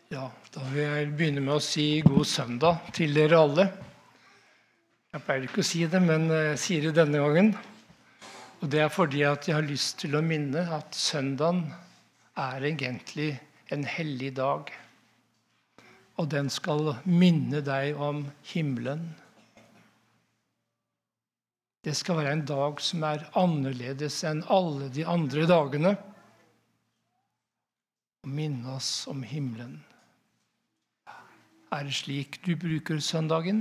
Ja, da vil jeg begynne med å si god søndag til dere alle. Jeg pleier ikke å si det, men jeg sier det denne gangen. Og det er fordi at jeg har lyst til å minne at søndagen er egentlig en hellig dag. Og den skal minne deg om himmelen. Det skal være en dag som er annerledes enn alle de andre dagene. Og minne oss om himmelen. Er det slik du bruker søndagen?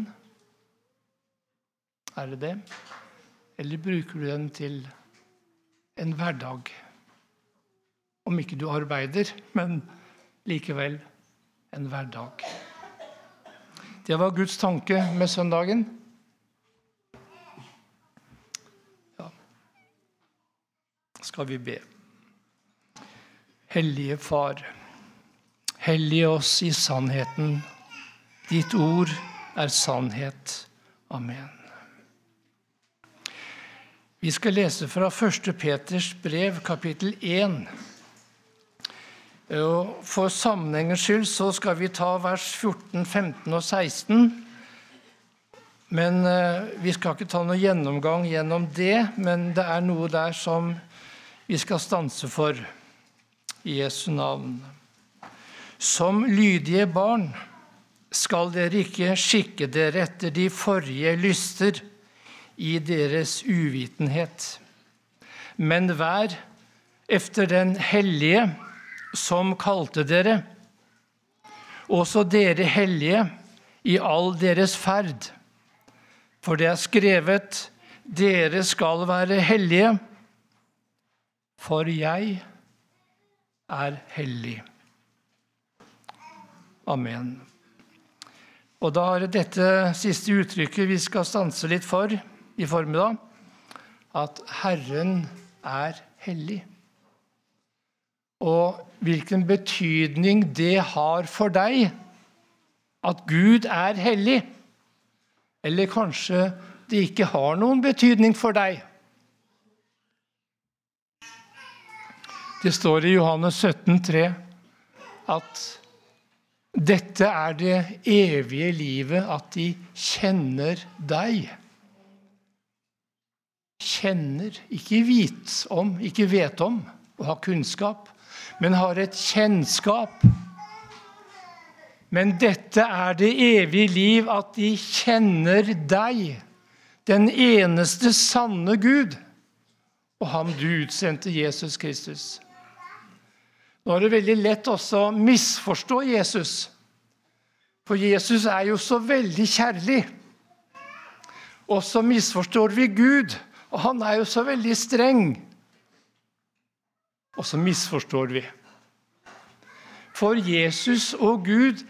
Er det det? Eller bruker du den til en hverdag? Om ikke du arbeider, men likevel en hverdag. Det var Guds tanke med søndagen. Ja. Skal vi be. Hellige Far, hellige oss i sannheten. Ditt ord er sannhet. Amen. Vi skal lese fra 1. Peters brev, kapittel 1. Og for sammenhengens skyld så skal vi ta vers 14, 15 og 16. Men vi skal ikke ta noe gjennomgang gjennom det, men det er noe der som vi skal stanse for i Jesu navn. Som lydige barn skal dere ikke skikke dere etter de forrige lyster i deres uvitenhet, men vær efter den hellige som kalte dere, også dere hellige i all deres ferd. For det er skrevet, dere skal være hellige, for jeg er hellig. Amen. Og da er det dette siste uttrykket vi skal stanse litt for i formiddag, at Herren er hellig. Og hvilken betydning det har for deg at Gud er hellig, eller kanskje det ikke har noen betydning for deg. Det står i Johannes 17,3 at dette er det evige livet, at de kjenner deg. Kjenner, ikke vet om, og har kunnskap, men har et kjennskap. Men dette er det evige liv, at de kjenner deg, den eneste sanne Gud, og ham du utsendte, Jesus Kristus. Nå er det veldig lett også å misforstå Jesus, for Jesus er jo så veldig kjærlig. Og så misforstår vi Gud, og han er jo så veldig streng. Og så misforstår vi. For Jesus og Gud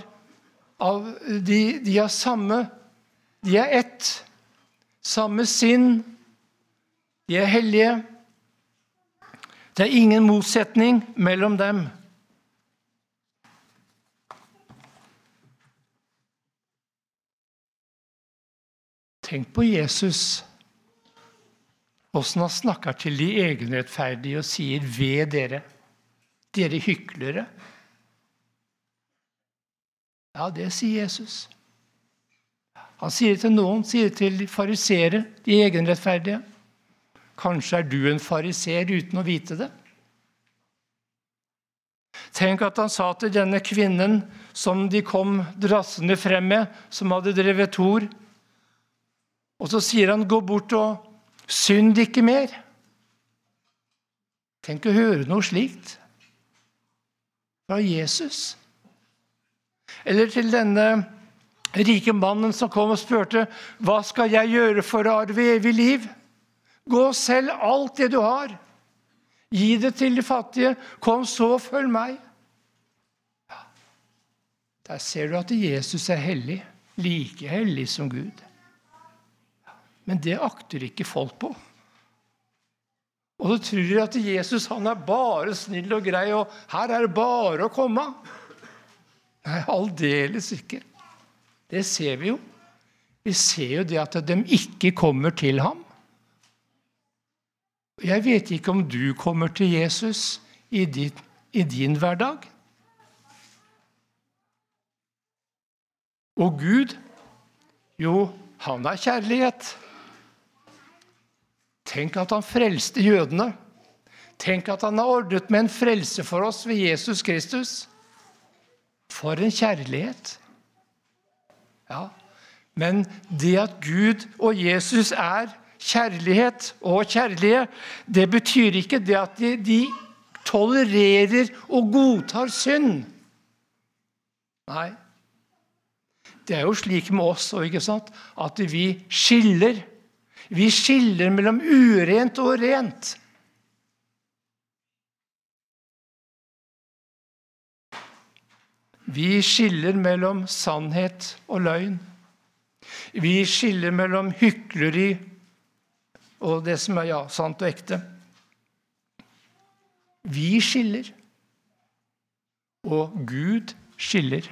de er samme, de er ett, samme sinn, de er hellige. Det er ingen motsetning mellom dem. Tenk på Jesus, hvordan han snakker til de egenrettferdige og sier, ved dere, dere hyklere. Ja, det sier Jesus. Han sier det til noen, sier det til de farisere, de egenrettferdige. Kanskje er du en fariser uten å vite det. Tenk at han sa til denne kvinnen som de kom drassende frem med, som hadde drevet hor. Og så sier han, gå bort og synd ikke mer. Tenk å høre noe slikt fra Jesus. Eller til denne rike mannen som kom og spurte, hva skal jeg gjøre for å arve evig liv? Gå selv alt det du har. Gi det til de fattige. Kom så, følg meg. Ja. Der ser du at Jesus er hellig. Like hellig som Gud. Ja. Men det akter ikke folk på. Og så tror de at Jesus han er bare snill og grei, og her er det bare å komme. Nei, aldeles ikke. Det ser vi jo. Vi ser jo det at de ikke kommer til ham. Jeg vet ikke om du kommer til Jesus i din hverdag. Og Gud, jo, han er kjærlighet. Tenk at han frelste jødene. Tenk at han har ordnet med en frelse for oss ved Jesus Kristus. For en kjærlighet. Ja, men det at Gud og Jesus er kjærlighet og kjærlige, det betyr ikke det at de tolererer og godtar synd. Nei. Det er jo slik med oss, ikke sant? At vi skiller. Vi skiller mellom urent og rent. Vi skiller mellom sannhet og løgn. Vi skiller mellom hykleri og det som er sant og ekte. Vi skiller. Og Gud skiller.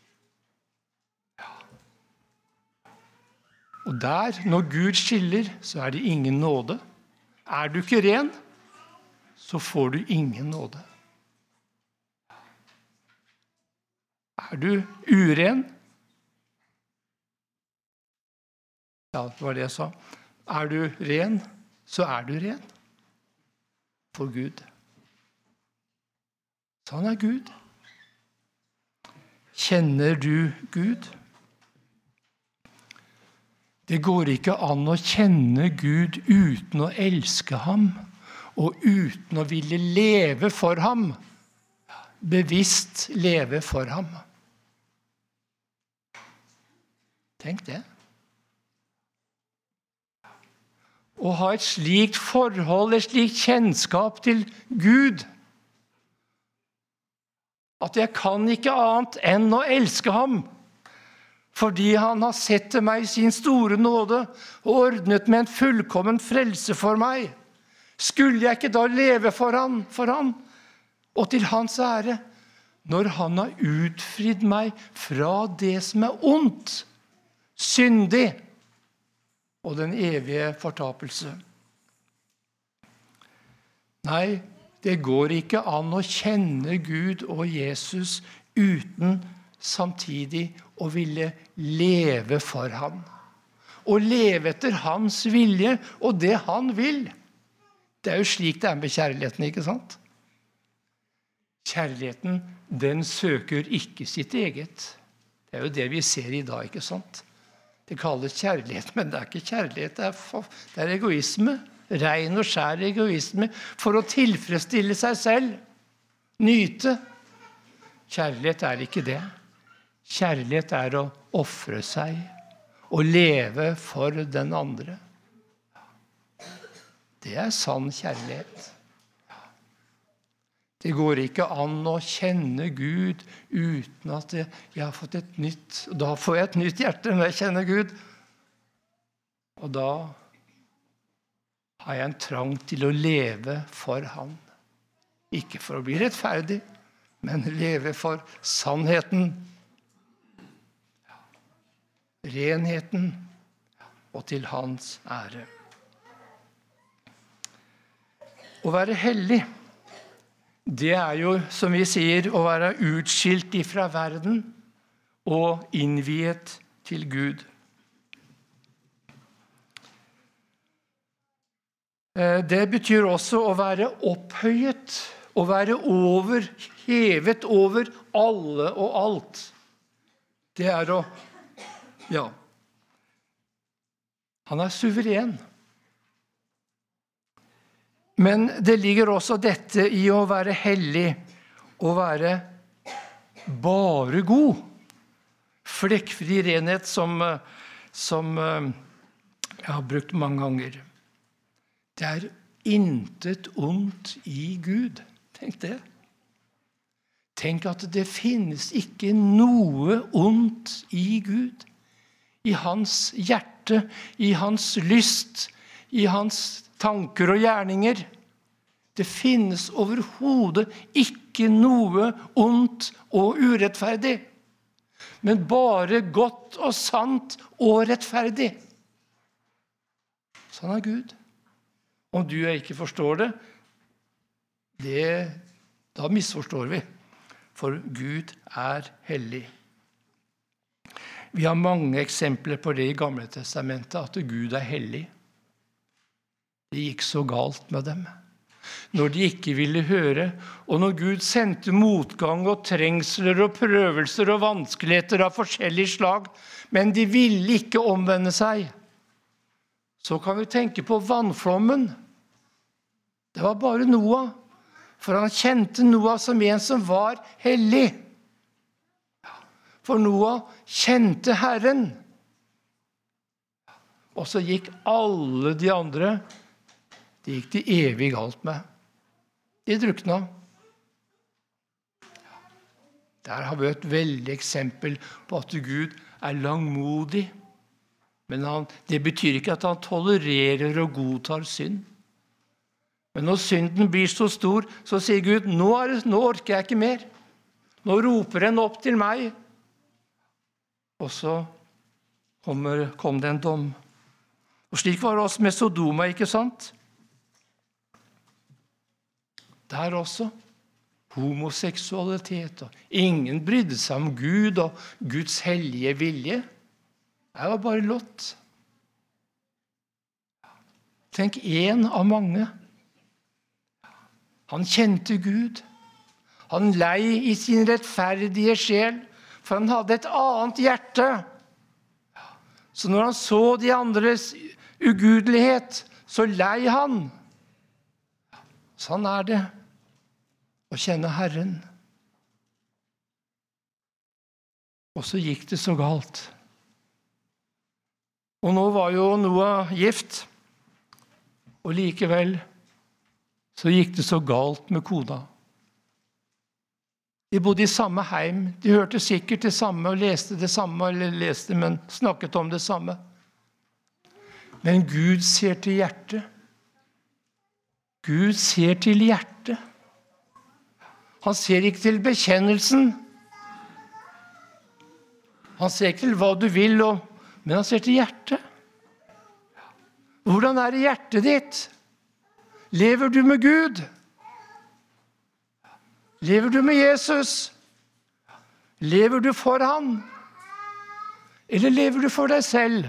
Og der, når Gud skiller, så er det ingen nåde. Er du ikke ren, så får du ingen nåde. Er du uren? Ja, det var det jeg sa. Er du ren, så er du ren. For Gud. Sånn er Gud. Kjenner du Gud? Det går ikke an å kjenne Gud uten å elske ham, og uten å ville leve for ham. Bevisst leve for ham. Tenk det. Å ha et slikt forhold, et slikt kjennskap til Gud, at jeg kan ikke annet enn å elske ham, fordi han har sett til meg sin store nåde og ordnet med en fullkommen frelse for meg. Skulle jeg ikke da leve for han og til hans ære, når han har utfridd meg fra det som er ondt, syndig og den evige fortapelse? Nei, det går ikke an å kjenne Gud og Jesus uten samtidig å ville leve for ham. Og leve etter hans vilje og det han vil. Det er jo slik det er med kjærligheten, ikke sant? Kjærligheten, den søker ikke sitt eget. Det er jo det vi ser i dag, ikke sant? Det kalles kjærlighet, men det er ikke kjærlighet, det er egoisme. Ren og skjær egoisme for å tilfredsstille seg selv. Nyte. Kjærlighet er ikke det. Kjærlighet er å ofre seg og leve for den andre. Det er sann kjærlighet. Det går ikke an å kjenne Gud uten at jeg har fått et nytt. Da får jeg et nytt hjerte når jeg kjenner Gud. Og da har jeg en trang til å leve for han. Ikke for å bli rettferdig, men leve for sannheten, renheten og til hans ære. Å være hellig, det er jo, som vi sier, å være utskilt ifra verden og innviet til Gud. Det betyr også å være opphøyet, å være hevet over alle og alt. Det er å, han er suveren. Men det ligger også dette i å være hellig, å være bare god. Flekkfri renhet som jeg har brukt mange ganger. Det er intet ondt i Gud. Tenk det. Tenk at det finnes ikke noe ondt i Gud. I hans hjerte, i hans lyst, i hans tanker og gjerninger. Det finnes overhodet ikke noe ondt og urettferdig, men bare godt og sant og rettferdig. Sånn er Gud. Om du og jeg ikke forstår det, da misforstår vi. For Gud er hellig. Vi har mange eksempler på det i Gamle Testamentet, at Gud hellig. Det gikk så galt med dem. Når de ikke ville høre, og når Gud sendte motgang og trengsler og prøvelser og vanskeligheter av forskjellige slag, men de ville ikke omvende seg, så kan vi tenke på vannflommen. Det var bare Noah, for han kjente Noah som en som var hellig. For Noah kjente Herren. Og så gikk alle de andre, det gikk de evig galt med. De drukna. Der har vi et veldig eksempel på at Gud langmodig. Men det betyr ikke at han tolererer og godtar synd. Men når synden blir så stor, så sier Gud, nå orker jeg ikke mer. Nå roper den opp til meg. Og så kom det en dom. Og slik var det også med Sodoma, ikke sant? Der også. Homoseksualitet. Og ingen brydde seg om Gud og Guds hellige vilje. Det var bare Lot. Tenk, en av mange. Han kjente Gud. Han lei i sin rettferdige sjel, for han hadde et annet hjerte. Så når han så de andres ugudelighet, så lei han. Sånn det å kjenne Herren. Og så gikk det så galt. Og nå var jo Noah gift, og likevel så gikk det så galt med kona. De bodde i samme heim, de hørte sikkert det samme og leste det samme, men snakket om det samme. Men Gud ser til hjertet. Gud ser til hjertet. Han ser ikke til bekjennelsen. Han ser ikke til hva du vil, men han ser til hjertet. Hvordan det i hjertet ditt? Lever du med Gud? Lever du med Jesus? Lever du for han? Eller lever du for deg selv?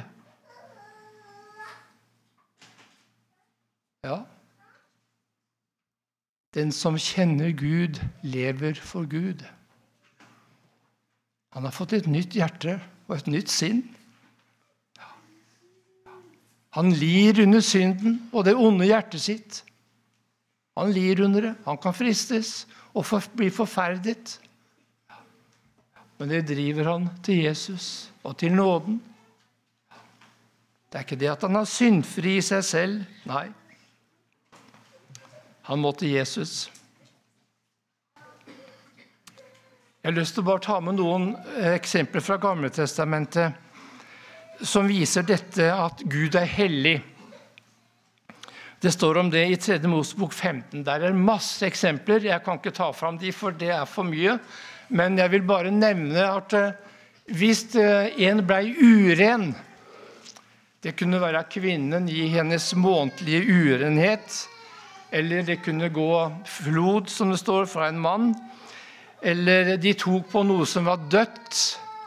Ja. Den som kjenner Gud, lever for Gud. Han har fått et nytt hjerte og et nytt sinn. Han lir under synden og det onde hjertet sitt. Han lir under det. Han kan fristes og bli forferdet. Men det driver han til Jesus og til nåden. Det ikke det at han har syndfri i seg selv. Nei. Han må til Jesus. Jeg har lyst til å bare ta med noen eksempler fra Gamle Testamentet som viser dette at Gud hellig. Det står om det i 3. Mosebok 15. Der masse eksempler. Jeg kan ikke ta fram de, for det for mye. Men jeg vil bare nevne at hvis en ble uren, det kunne være kvinnen i hennes månedlige urenhet, eller det kunne gå flod, som det står, fra en mann, eller de tok på noe som var dødt,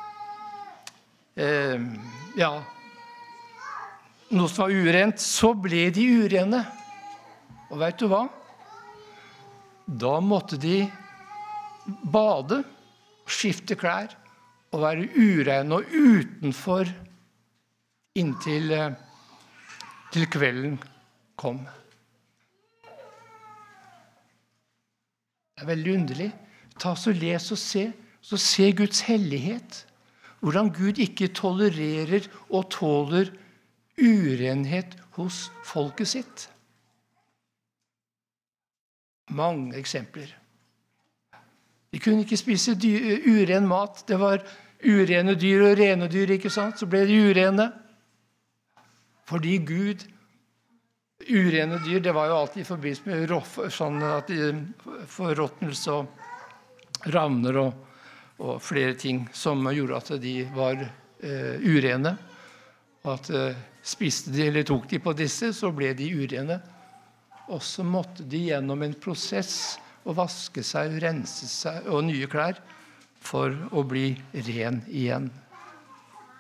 noe som var urent, så ble de urene. Og vet du hva? Da måtte de bade, skifte klær, og være urene og utenfor inntil til kvelden kom. Det veldig underlig. Ta så les og se Guds hellighet. Hvordan Gud ikke tolererer og tåler urenhet hos folket sitt. Mange eksempler. De kunne ikke spise uren mat. Det var urene dyr og rene dyr, ikke sant? Så ble de urene. Fordi Gud, urene dyr, det var jo alltid i forbindelse med forråtnelse og ravner og flere ting som gjorde at de var urene. Og at spiste de eller tok de på disse, så ble de urene. Og så måtte de gjennom en prosess og vaske seg, rense seg og nye klær for å bli ren igjen.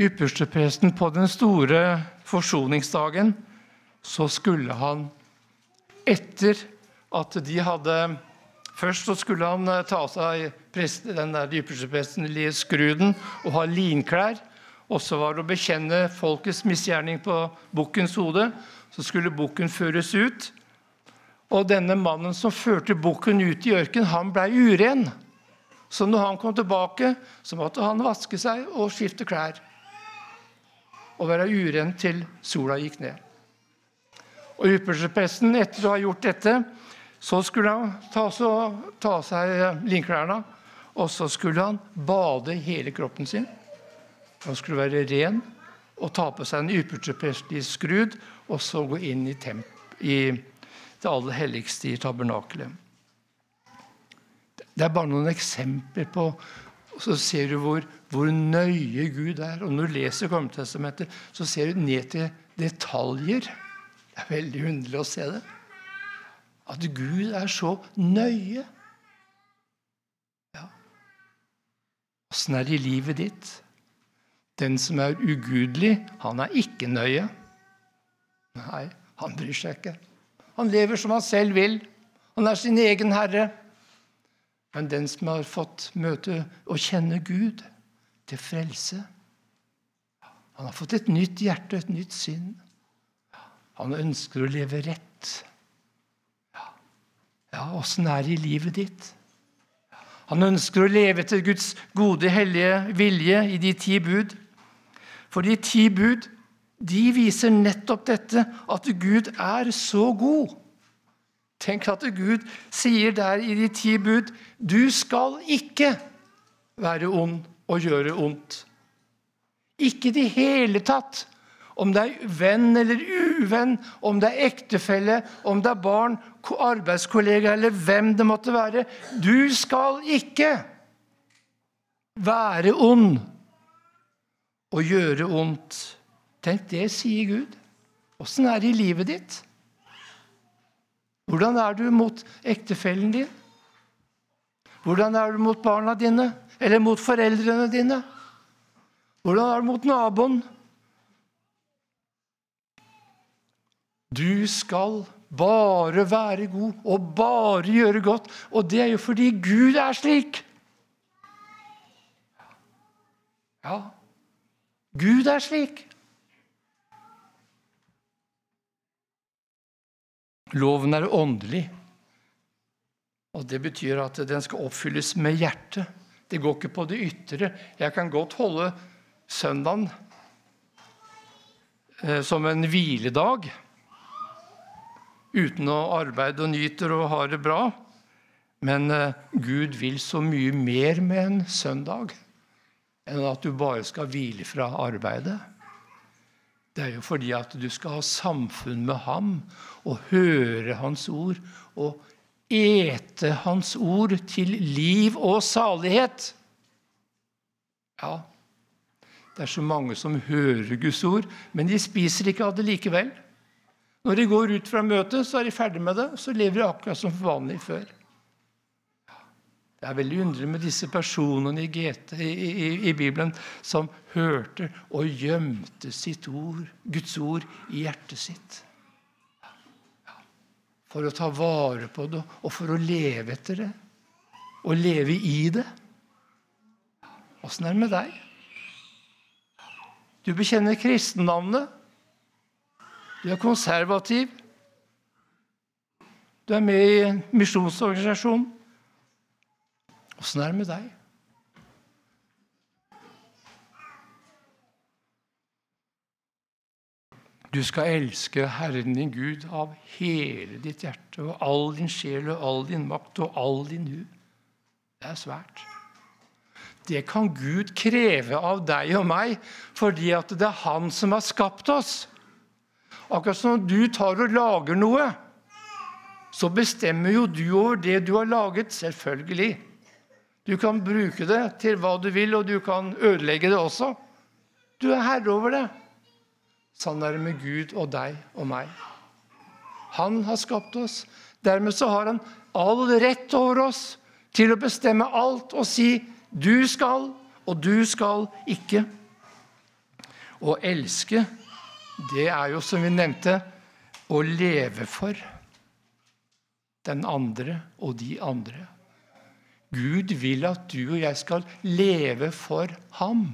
ypperstepresten på den store forsoningsdagen, så skulle han, etter at de hadde, først så skulle han ta av seg den der ypperstepresten skruden og ha linklær, og så var det å bekjenne folkets misgjerning på bukkens hode, så skulle bukken føres ut, og denne mannen som førte bukken ut i ørken, han ble uren. Så når han kom tilbake, så måtte han vaske seg og skifte klær, og være uren til sola gikk ned. Og ypperstepresten, etter å ha gjort dette, så skulle han ta seg linklærne, og så skulle han bade hele kroppen sin. Han skulle være ren og ta på seg en yppersteprestlig skrud, og så gå inn i det aller helligste i tabernakelet. Det er bare noen eksempler på, så ser du hvor nøye Gud er. Og når du leser Gammeltestamentet, så ser du ned til detaljer. Det er veldig underlig å se det. At Gud er så nøye. Ja. Hvordan er det i livet ditt? Den som er ugudelig, han er ikke nøye. Nei, han bryr seg ikke. Han lever som han selv vil. Han er sin egen herre. Men den som har fått møte og kjenne Gud til frelse, han har fått et nytt hjerte, et nytt sinn. Han ønsker å leve rett. Ja, hvordan er det i livet ditt? Han ønsker å leve til Guds gode, hellige vilje i de 10 bud. For de 10 bud, de viser nettopp dette, at Gud er så god. Tenk at Gud sier der i de 10 bud, du skal ikke være ond og gjøre ondt. Ikke i det hele tatt. Om det er venn eller uvenn, om det er ektefelle, om det er barn, arbeidskollega eller hvem det måtte være. Du skal ikke være ond og gjøre ondt. Tenk, det sier Gud. Hvordan er det i livet ditt? Hvordan er du mot ektefellen din? Hvordan er du mot barna dine? Eller mot foreldrene dine? Hvordan er du mot naboen? Du skal bare være god og bare gjøre godt. Og det er jo fordi Gud er slik. Ja, Gud er slik. Loven er åndelig, og det betyr at den skal oppfylles med hjertet. Det går ikke på det ytre. Jeg kan godt holde søndagen som en hviledag, uten å arbeide og nyte og ha det bra. Men Gud vil så mye mer med en søndag, enn at du bare skal hvile fra arbeidet. Det er jo fordi at du skal ha samfunn med ham, og høre hans ord, og ete hans ord til liv og salighet. Ja, det er så mange som hører Guds ord, men de spiser ikke av det likevel. Når de går ut fra møtet, så er de ferdig med det, så lever de akkurat som vanlig før. Det er veldig underlig med disse personene i Bibelen som hørte og gjemte sitt ord, Guds ord, i hjertet sitt. For å ta vare på det, og for å leve etter det, og leve i det. Hvordan er det med deg? Du bekjenner kristennavnet. Du er konservativ. Du er med i en misjonsorganisasjon. Hvordan er det med deg? Du skal elske Herren din Gud av hele ditt hjerte, og all din sjel, og all din makt, og all din hu. Det er svært. Det kan Gud kreve av deg og meg, fordi at det er han som har skapt oss. Akkurat som når du tar og lager noe, så bestemmer jo du over det du har laget, selvfølgelig. Du kan bruke det til hva du vil, og du kan ødelegge det også. Du er herre over det. Sånn er det med Gud og deg og meg. Han har skapt oss. Dermed så har han all rett over oss til å bestemme alt og si du skal, og du skal ikke. Å elske, det er jo, som vi nevnte, å leve for den andre og de andre. Gud vil at du og jeg skal leve for ham.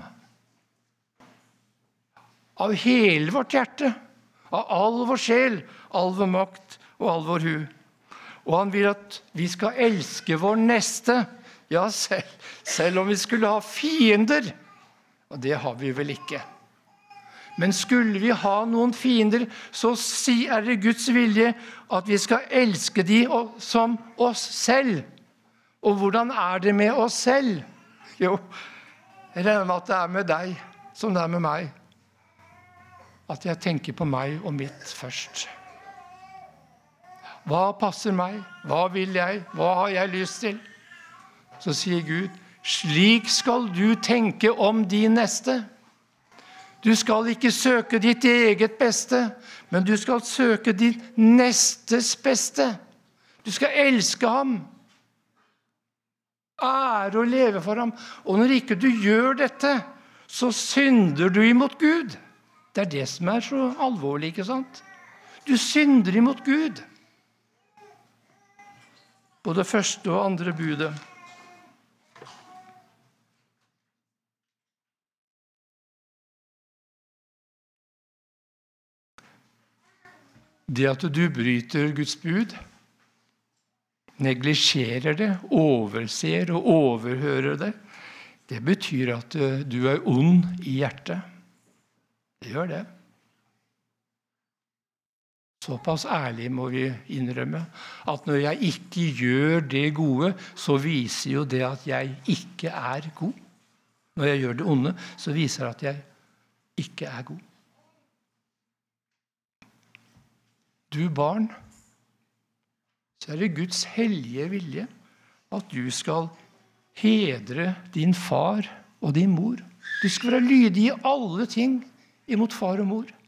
Av hele vårt hjerte, av all vår sjel, all vår makt og all vår hu. Og han vil at vi skal elske vår neste, ja, selv om vi skulle ha fiender. Og det har vi vel ikke. Men skulle vi ha noen fiender, så er det Guds vilje at vi skal elske de som oss selv. Og hvordan er det med oss selv? Jo, jeg regner med at det er med deg som det er med meg. At jeg tenker på meg og mitt først. Hva passer meg? Hva vil jeg? Hva har jeg lyst til? Så sier Gud, slik skal du tenke om din neste. Du skal ikke søke ditt eget beste, men du skal søke din nestes beste. Du skal elske ham. Ære og leve for ham. Og når ikke du gjør dette, så synder du imot Gud. Det er det som er så alvorlig, ikke sant? Du synder imot Gud. Både første og andre budet. Det at du bryter Guds bud, neglisjerer det, overser og overhører det, det betyr at du er ond i hjertet. Det gjør det. Såpass ærlig må vi innrømme at når jeg ikke gjør det gode, så viser jo det at jeg ikke er god. Når jeg gjør det onde, så viser det at jeg ikke er god. Du barn, så er det Guds hellige vilje at du skal hedre din far og din mor. Du skal være lydig i alle ting imot far og mor.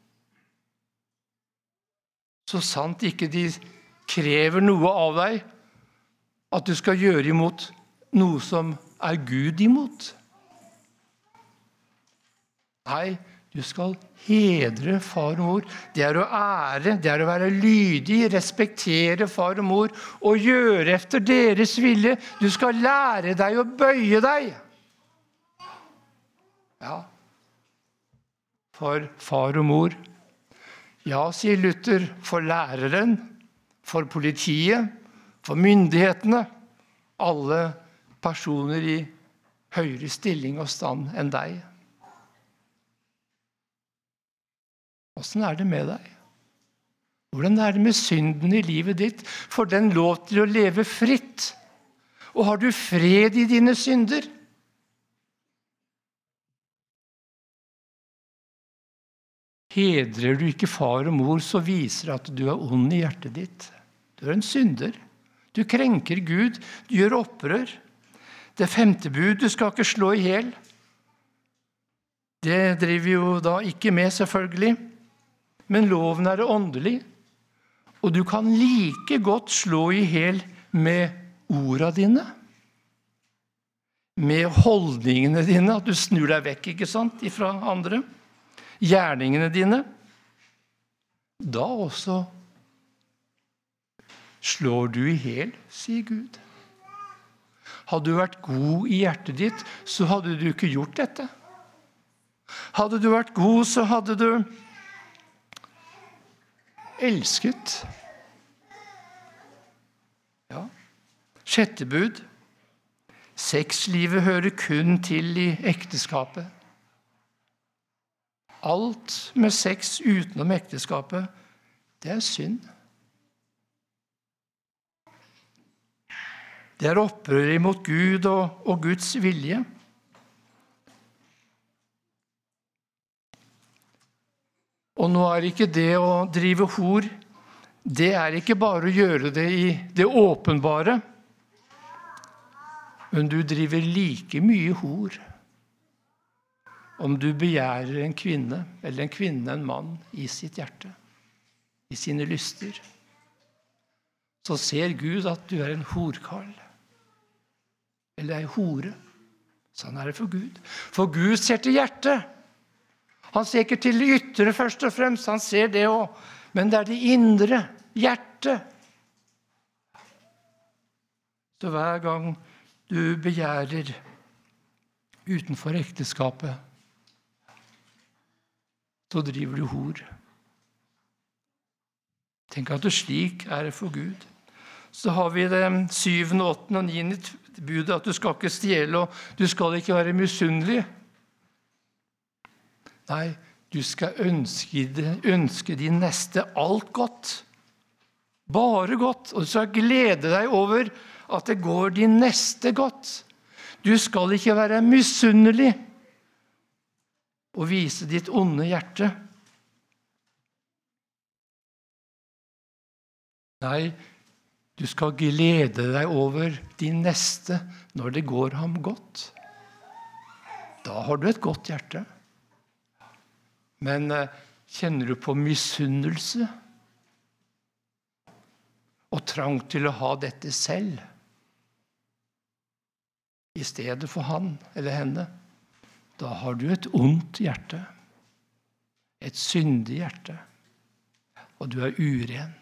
Så sant ikke de krever noe av deg, at du skal gjøre imot noe som er Gud imot. Nei, du skal hedre far og mor. Det er å ære, det er å være lydig, respektere far og mor, og gjøre efter deres vilje. Du skal lære deg å bøye deg. Ja, for far og mor. Ja, sier Luther, for læreren, for politiet, for myndighetene, alle personer i høyere stilling og stand enn deg. Hvordan er det med deg? Hvordan er det med synden i livet ditt? Får den lov til å leve fritt? Og har du fred i dine synder? Hedrer du ikke far og mor, så viser det at du er ond i hjertet ditt. Du er en synder. Du krenker Gud, du gjør opprør. Det 5. bud, du skal ikke slå i hjel. Det driver vi jo da ikke med, selvfølgelig. Men loven er åndelig, og du kan like godt slå i hjel med ordene dine, med holdningene dine, at du snur deg vekk, ikke sant, ifra andre, gjerningene dine. Da også slår du i hjel, sier Gud. Hadde du vært god i hjertet ditt, så hadde du ikke gjort dette. Hadde du vært god, så hadde du elsket. Ja. 6. bud. Sexlivet hører kun til i ekteskapet. Alt med sex utenom ekteskapet, det er synd. Det er opprør imot Gud og Guds vilje. Og nå er ikke det å drive hor, det er ikke bare å gjøre det i det åpenbare, men du driver like mye hor om du begjærer en kvinne, eller en kvinne en mann, i sitt hjerte, i sine lyster. Så ser Gud at du er en horkarl, eller en hore. Sånn er det for Gud. For Gud ser til hjertet. Han ser ikke til det ytre først og fremst, han ser det også. Men det er det indre, hjertet. Så hver gang du begjærer utenfor ekteskapet, så driver du hor. Tenk at det slik er det for Gud. Så har vi det 7., 8. og 9. budet, at du skal ikke stjele, og du skal ikke være misunnelig. Nei, du skal ønske din neste alt godt. Bare godt. Og du skal glede deg over at det går din neste godt. Du skal ikke være misunnelig og vise ditt onde hjerte. Nei, du skal glede deg over din neste når det går ham godt. Da har du et godt hjerte. Men kjenner du på misunnelse og trang til å ha dette selv i stedet for han eller henne, da har du et ondt hjerte, et syndig hjerte, og du er uren.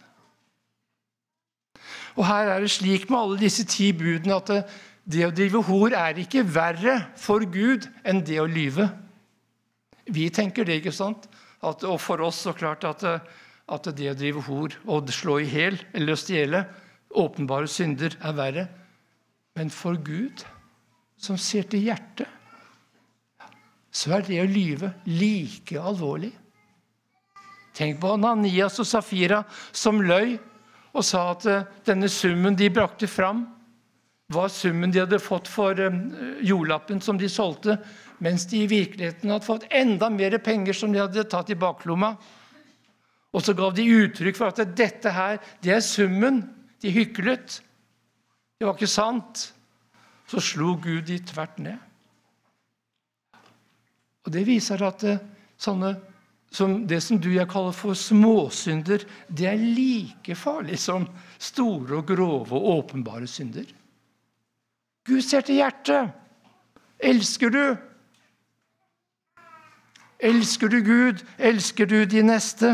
Og her er det slik med alle disse 10 budene at det å drive hor er ikke verre for Gud enn det å lyve. Vi tenker det, ikke sant? Og for oss så klart at det å drive hor og slå i hel eller å stjele, åpenbare synder er verre. Men for Gud, som ser til hjertet, så er det å lyve like alvorlig. Tenk på Ananias og Safira som løy og sa at denne summen de brakte fram var summen de hadde fått for jordlappen som de solgte, mens de i virkeligheten hadde fått enda mer penger som de hadde tatt i baklomma. Og så gav de uttrykk for at dette her, det er summen. De hyklet. Det var ikke sant. Så slo Gud de tvert ned. Og det viser at sånne, som det som du jeg kaller for småsynder, det er like farlig som store og grove og åpenbare synder. Gud ser til hjertet. Elsker du? Elsker du Gud? Elsker du de neste?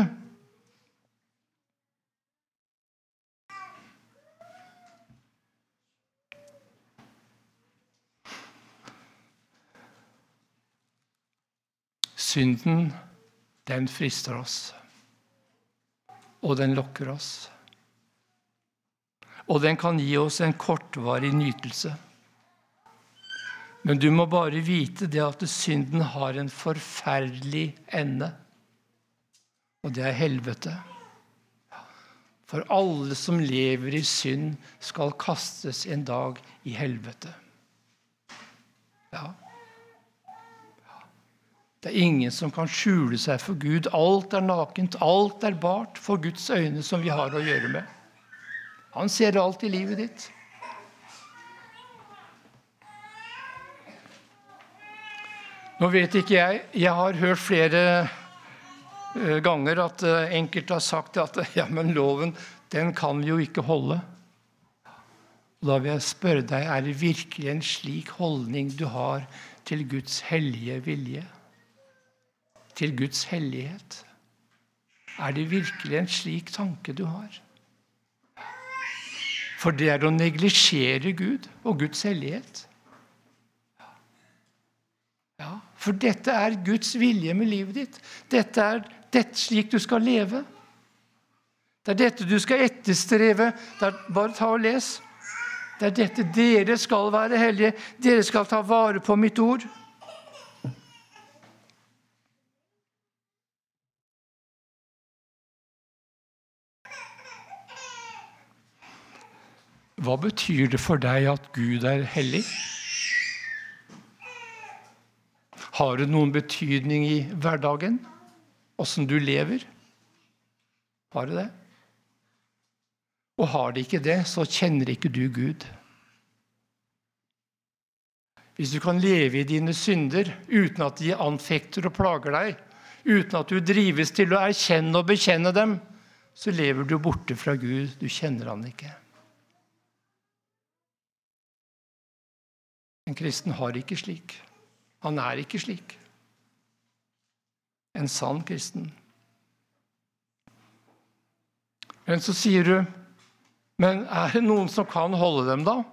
Synden, den frister oss, og den lokker oss. Og den kan gi oss en kortvarig nytelse. Men du må bare vite det at synden har en forferdelig ende, og det er helvete. For alle som lever i synd skal kastes en dag i helvete. Ja. Det er ingen som kan skjule seg for Gud. Alt er nakent, alt er bart for Guds øyne som vi har å gjøre med. Han ser alt i livet ditt. Nå vet ikke jeg har hørt flere ganger at enkelte har sagt at ja, men loven, den kan vi jo ikke holde. Da vil jeg spørre deg, er det virkelig en slik holdning du har til Guds hellige vilje? Til Guds hellighet? Er det virkelig en slik tanke du har? For det er å neglisjere Gud og Guds hellighet. Ja, for dette er Guds vilje med livet ditt. Dette er slik du skal leve. Det er dette du skal etterstreve. Bare ta og les. Det er dette dere skal være hellige. Dere skal ta vare på mitt ord. Hva betyr det for deg at Gud er hellig? Har det noen betydning i hverdagen? Hvordan du lever? Har det det? Og har det ikke det, så kjenner ikke du Gud. Hvis du kan leve i dine synder uten at de anfekter og plager deg, uten at du drives til å erkjenne og bekjenne dem, så lever du borte fra Gud. Du kjenner han ikke. En kristen har ikke slik. Han er ikke slik. en sann kristen. Men så sier du, men det noen som kan holde dem da?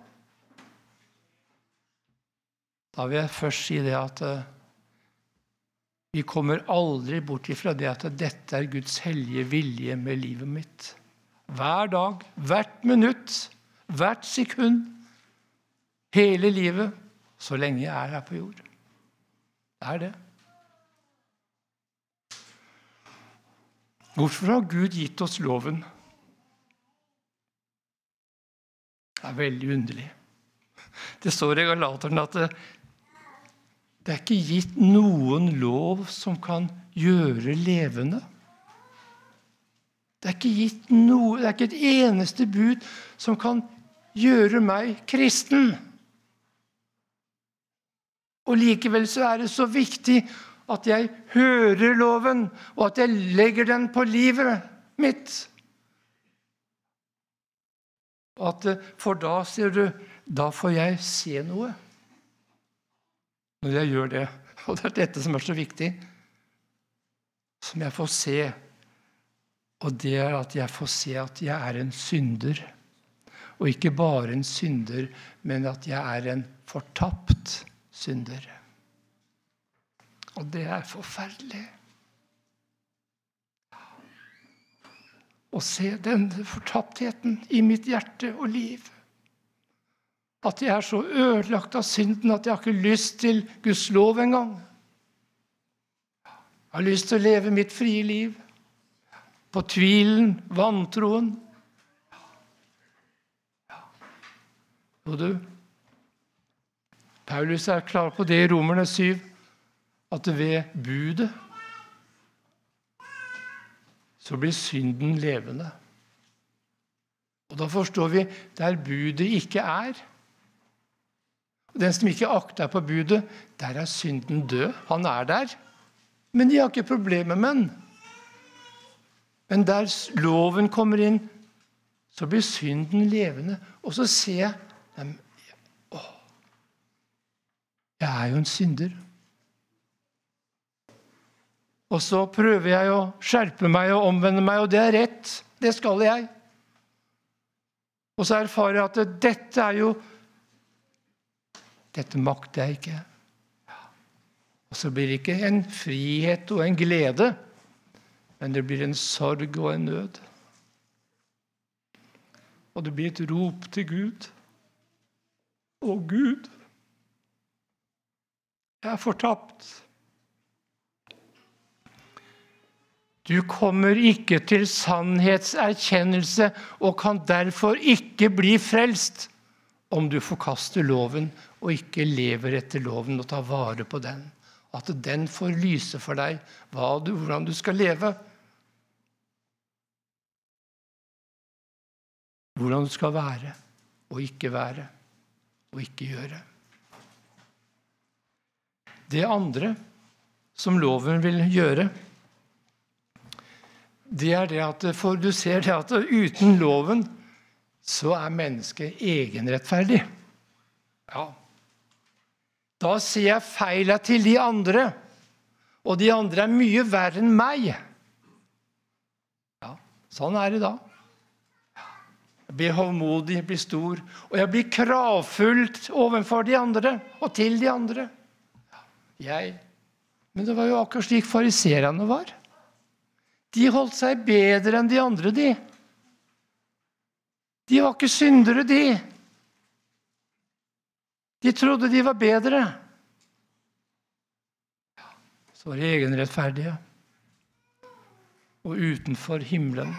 Da vil jeg først si det at vi kommer aldri bort ifra det at dette Guds hellige vilje med livet mitt. Hver dag, hvert minutt, hvert sekund, hele livet, så lenge jeg her på jord. Det det. Hvorfor har Gud gitt oss loven? Det veldig underlig. Det står i Galaterne at det ikke gitt noen lov som kan gjøre levende. Det ikke gitt noe, det ikke et eneste bud som kan gjøre meg kristen. Og likevel så det så viktig at jeg hører loven, og at jeg legger den på livet mitt. For da, sier du, da får jeg se noe. Når jeg gjør det, og det dette som så viktig, som jeg får se, og det at jeg får se at jeg en synder. Og ikke bare en synder, men at jeg en fortapt synder. Og det forferdelig. Å se den fortaptheten i mitt hjerte og liv. At jeg så ødelagt av synden at jeg har ikke lyst til Guds lov engang. Jeg har lyst til å leve mitt frie liv. På tvilen, vantroen. Og du, Paulus klar på det i Romerne 7, at ved budet så blir synden levende. Og da forstår vi der budet ikke Og den som ikke akter på budet, der synden død. Han der, men de har ikke problemer med den. Men der loven kommer inn, så blir synden levende. Og så ser jeg, jeg jo en synder. Og så prøver jeg å skjerpe meg og omvende meg, og det rett. Det skal jeg. Og så erfarer jeg at dette dette makter jeg ikke. Og så blir det ikke en frihet og en glede, men det blir en sorg og en nød. Og det blir et rop til Gud. Å Gud, jeg fortapt. Du kommer ikke til sannhetserkjennelse og kan derfor ikke bli frelst om du forkaster loven og ikke lever etter loven og tar vare på den. At den får lyse for deg hvordan du skal leve. Hvordan du skal være og ikke gjøre. Det andre som loven vil gjøre, det det at for du ser det at uten loven så mennesket egenrettferdig. Ja. Da ser jeg feila til de andre, og de andre mye verre enn meg. Ja, sånn det da. Jeg blir hovmodig, jeg blir stor, og jeg blir kravfullt overfor de andre, og til de andre. Men det var jo akkurat slik fariserene var. De holdt seg bedre enn de andre, de. De var ikke syndere, de. De trodde de var bedre. Så var de egenrettferdige. Og utenfor himmelen.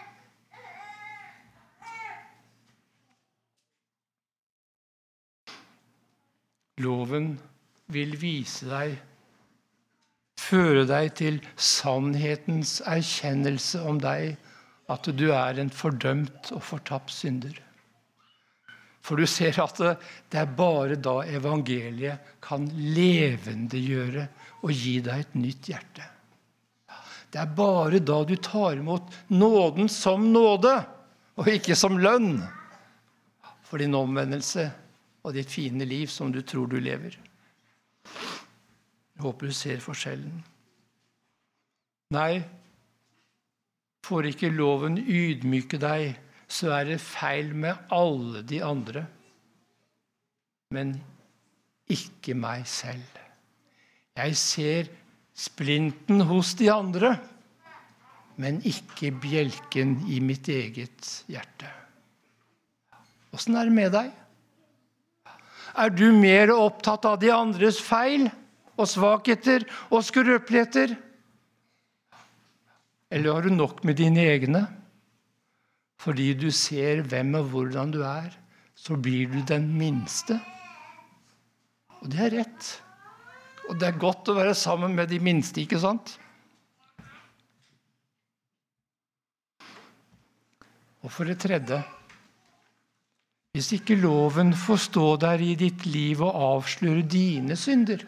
Loven vil vise deg, føre deg til sannhetens erkjennelse om deg, at du en fordømt og fortapt synder. For du ser at det bare da evangeliet kan levendegjøre og gi deg et nytt hjerte. Det bare da du tar imot nåden som nåde, og ikke som lønn, for din omvendelse og ditt fine liv som du tror du lever. Jeg håper du ser forskjellen. Nei, får ikke loven ydmyke deg, så er det feil med alle de andre. Men ikke meg selv. Jeg ser splinten hos de andre, men ikke bjelken i mitt eget hjerte. Hvordan er det med deg? Er du mer opptatt av de andres feil og svakheter og skrøpeligheter? Eller har du nok med dine egne? Fordi du ser hvem og hvordan du er, så blir du den minste. Og det er rett. Og det er godt å være sammen med de minste, ikke sant? Og for det tredje, hvis ikke loven får stå der i ditt liv og avsløre dine synder,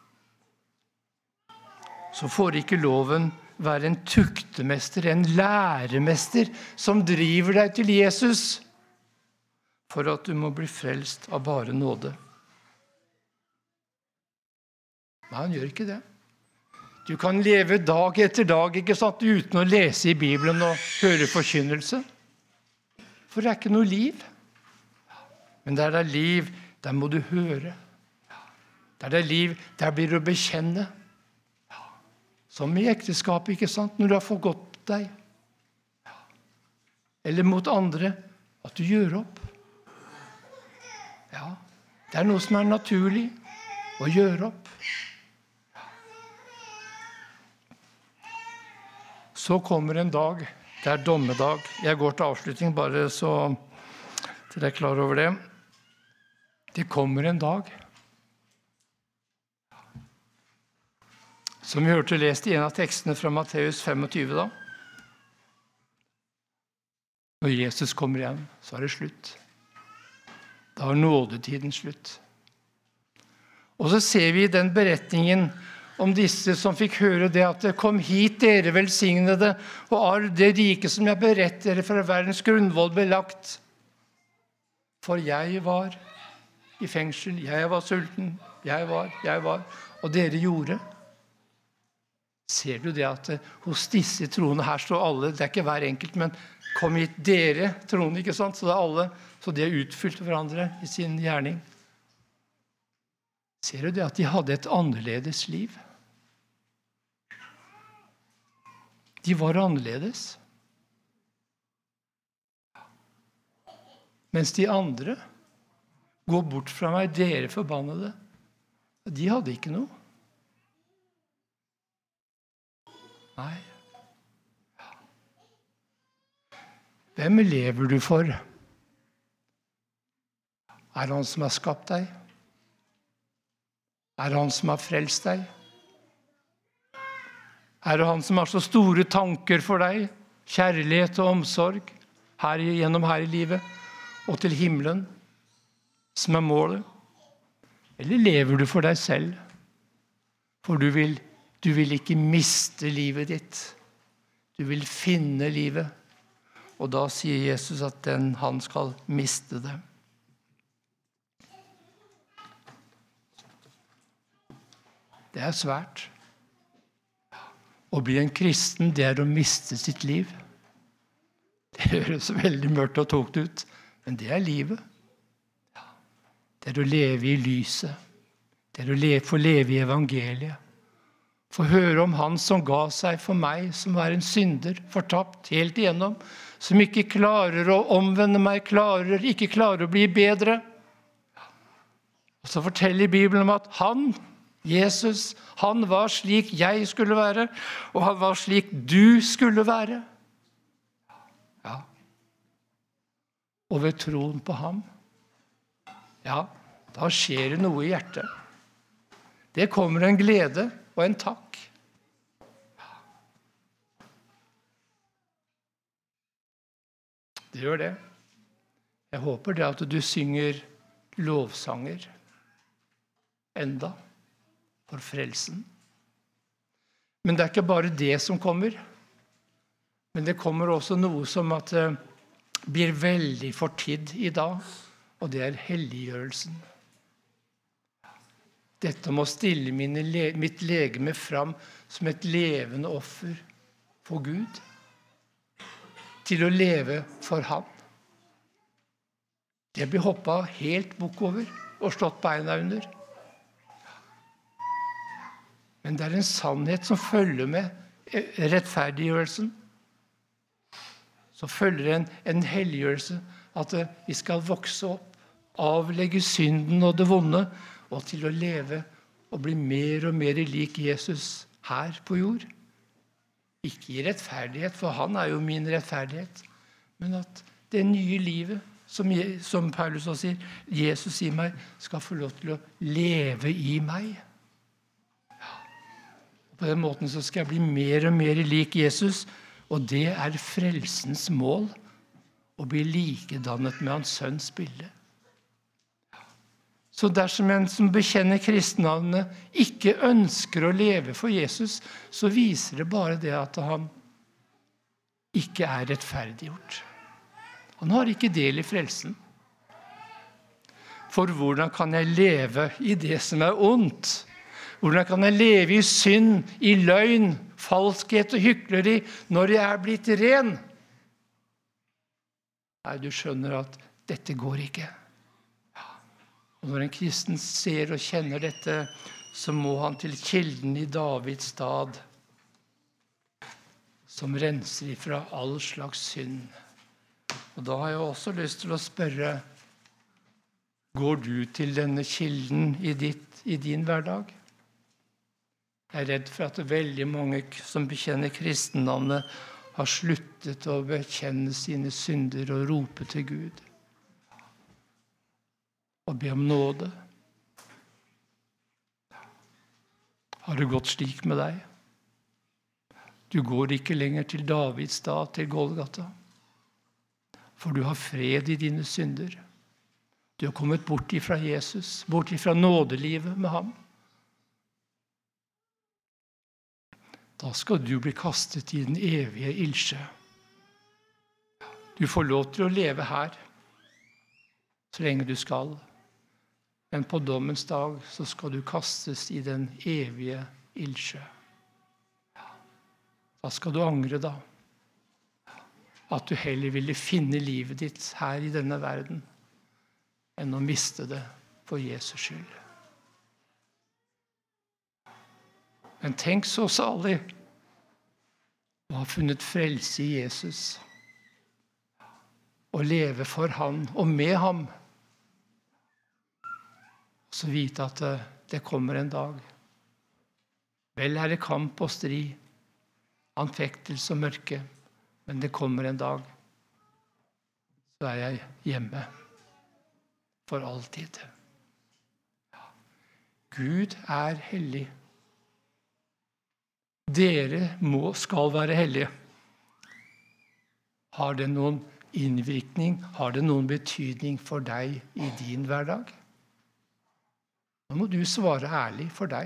så får ikke loven være en tuktemester, en læremester som driver deg til Jesus for at du må bli frelst av bare nåde. Nei, han gjør ikke det. Du kan leve dag etter dag, ikke sant, uten å lese i Bibelen og høre forkynnelse. For det er ikke noe liv. Men der det er liv, der må du høre. Der det er liv, der blir du å bekjenne. Som i ekteskapet, ikke sant, når du har forgått deg. Eller mot andre, at du gjør opp. Ja, det er noe som er naturlig å gjøre opp. Så kommer en dag, det er dommedag. Jeg går til avslutning, bare så dere er klar over det. Det kommer en dag. Som vi hørte lest i en av tekstene fra Matteus 25 da. Når Jesus kommer igjen, så er det slutt. Da er nådetiden slutt. Og så ser vi i den beretningen om disse som fikk høre det at kom hit, dere velsignede, og arv det rike som jeg beredt dere fra verdens grunnvoll belagt. For jeg var i fengsel, jeg var sulten, jeg var, og dere gjorde. Ser du det at hos disse troende her står alle, det er ikke hver enkelt, men kom hit dere troende, ikke sant? Så det er alle, så de har utfylt hverandre i sin gjerning. Ser du det at de hadde et annerledes liv? De var annerledes. Mens de andre går bort fra meg, dere forbannede. De hadde ikke noe. Nei. Hvem lever du for? Er det han som har skapt deg? Er det han som har frelst deg? Er det han som har så store tanker for deg, kjærlighet og omsorg, gjennom her i livet, og til himmelen, som er målet? Eller lever du for deg selv? For du vil ikke miste livet ditt. Du vil finne livet. Og da sier Jesus at han skal miste det. Det er svært. Å bli en kristen, det er å miste sitt liv. Det høres veldig mørkt og tungt ut, men det er livet. Det er å leve i lyset. Det er å få leve i evangeliet. Få høre om han som ga seg for meg, som er en synder, fortapt helt igjennom, som ikke klarer å omvende meg, ikke klarer å bli bedre. Og så forteller Bibelen om at han, Jesus, han var slik jeg skulle være, og han var slik du skulle være. Ja. Og ved troen på ham, ja, da skjer det noe i hjertet. Det kommer en glede og en takk. Det gjør det. Jeg håper det at du synger lovsanger enda for frelsen. Men det er ikke bare det som kommer. Men det kommer også noe som at det blir veldig fortidd i dag, og det er helliggjørelsen. Dette må stille mitt legeme fram som et levende offer, på Gud, til å leve for ham. Det blir hoppet helt bukk over og slått beina under. Men det er en sannhet som følger med rettferdiggjørelsen. Så følger en helliggjørelse at vi skal vokse opp, avlegge synden og det vonde, og til å leve og bli mer og mer lik Jesus her på jord. Ikke i rettferdighet, for han er jo min rettferdighet, men at det nye livet, som Paulus også sier, Jesus i meg, skal få lov til å leve i meg. Ja. På den måten så skal jeg bli mer og mer lik Jesus, og det er frelsens mål, å bli likedannet med hans sønns bilde. Så dersom en som bekjenner kristennavnet ikke ønsker å leve for Jesus, så viser det bare det at han ikke er rettferdiggjort. Han har ikke del i frelsen. For hvordan kan jeg leve i det som er ondt? Hvordan kan jeg leve i synd, i løgn, falskhet og hykleri når jeg er blitt ren? Nei, du skjønner at dette går ikke. Og når en kristen ser og kjenner dette, så må han til kilden i Davids stad, som renser ifra all slags synd. Og da har jeg også lyst til å spørre, går du til denne kilden i din hverdag? Jeg er redd for at veldig mange som bekjenner kristennavnet har sluttet å bekjenne sine synder og rope til Gud. Og be om nåde. Har det gått slik med deg? Du går ikke lenger til Davids stad, til Golgata. For du har fred i dine synder. Du har kommet bort ifra Jesus, bort ifra nådelivet med ham. Da skal du bli kastet i den evige ildsjø. Du får lov til å leve her, så lenge du skal. Men på dommens dag så skal du kastes i den evige ildsjø. Da skal du angre da. At du heller ville finne livet ditt her i denne verden, enn å miste det for Jesus skyld. Men tenk så salig å ha funnet frelse i Jesus, og leve for han og med ham. Så vite at det kommer en dag. Vel er det kamp og strid, anfektelse og mørke, men det kommer en dag. Så er jeg hjemme for alltid. Gud er hellig. Dere skal være hellige. Har det noen innvirkning, har det noen betydning for deg i din hverdag? Nå må du svare ærlig for deg.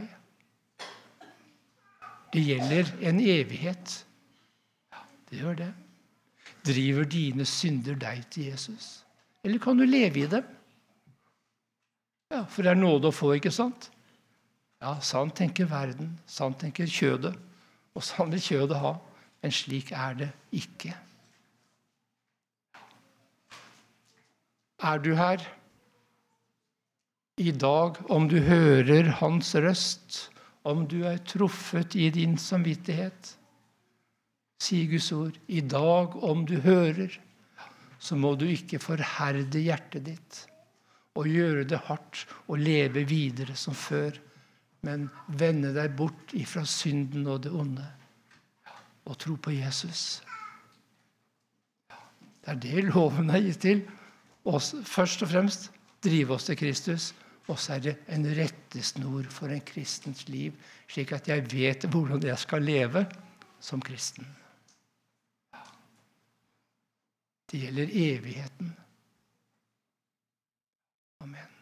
Det gjelder en evighet. Ja, det gjør det. Driver dine synder deg til Jesus? Eller kan du leve i dem? Ja, for det er nåde å få, ikke sant? Ja, sant tenker verden, sant tenker kjødet, og sant vil kjødet ha, men slik er det ikke. Er du her i dag, om du hører hans røst, om du er truffet i din samvittighet, sier Guds ord, i dag om du hører, så må du ikke forherde hjertet ditt, og gjøre det hardt, og leve videre som før, men vende deg bort ifra synden og det onde, og tro på Jesus. Det er det loven er gitt til, og først og fremst drive oss til Kristus, og så er det en rettesnor for en kristens liv, slik at jeg vet hvordan jeg skal leve som kristen. Det gjelder evigheten. Amen.